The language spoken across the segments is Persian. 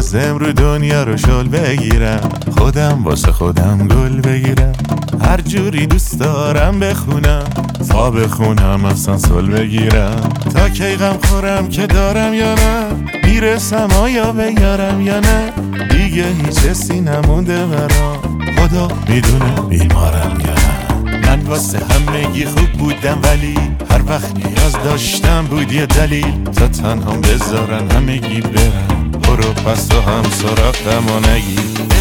لازم رو دنیا رو شل بگیرم، خودم واسه خودم گل بگیرم، هر جوری دوست دارم بخونم، فا بخونم آسانسول بگیرم، تا کی غم خورم که دارم یا نه، میرسم آیا به یارم یا نه، دیگه هیچ حسی نمونده برام، خدا میدونه بیمارم یا نه. من واسه همگی خوب بودم ولی هر وقت نیاز داشتم بود یه دلیل، تا تنها بذارن همگی برن، برو پس تو هم سراغم و نگی.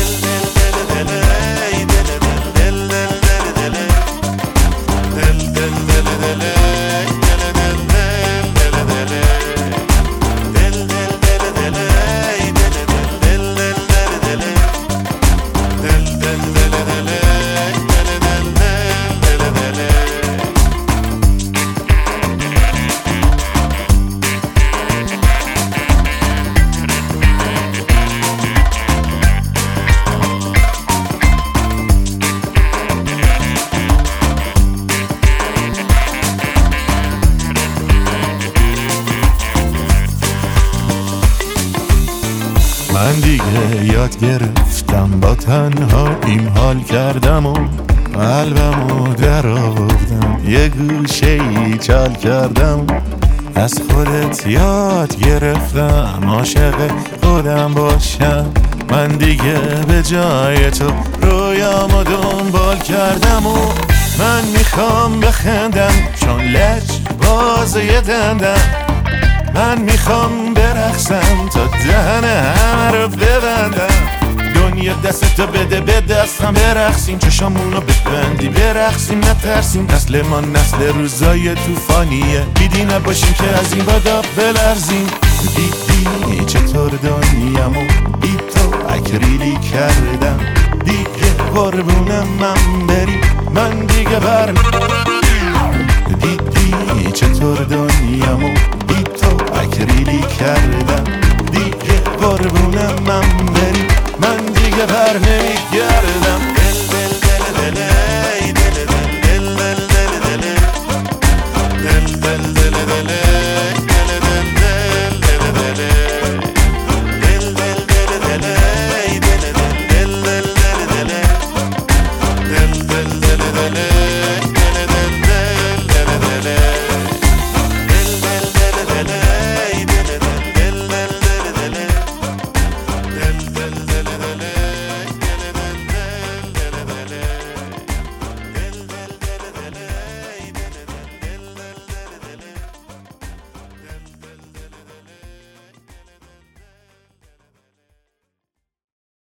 من دیگه یاد گرفتم با تنهاییم حال کردم و قلبمو در آوردم، یه گوشه‌ای چال کردم، از خودت یاد گرفتم عاشق خودم باشم. من دیگه به جای تو رویامو دنبال کردم و من میخوام بخندم چون لج بازه دندم، من میخوام برقصم تا دهن همه رو ببندم، دنیا دستتو بده به دستم برقصیم، چشامونو ببندی برقصیم نترسیم، نسل ما نسل روزای توفانیه، بیدی نباشیم که از این بادا بلرزیم. دیدی چطور دنیامو بی تو اکریلی کردم، دیگه قربونم من بری من دیگه دیدی چطور دنیامو بی تو اکریلی کردم.